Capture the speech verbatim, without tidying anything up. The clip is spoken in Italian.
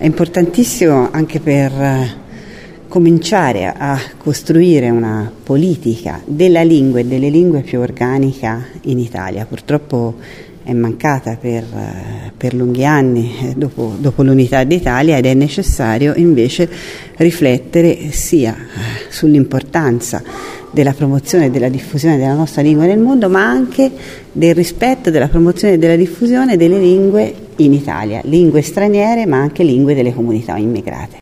È importantissimo anche per cominciare a costruire una politica della lingua e delle lingue più organica in Italia. Purtroppo è mancata per, per lunghi anni dopo, dopo l'unità d'Italia, ed è necessario invece riflettere sia sull'importanza della promozione e della diffusione della nostra lingua nel mondo, ma anche del rispetto, della promozione e della diffusione delle lingue in Italia, lingue straniere ma anche lingue delle comunità immigrate.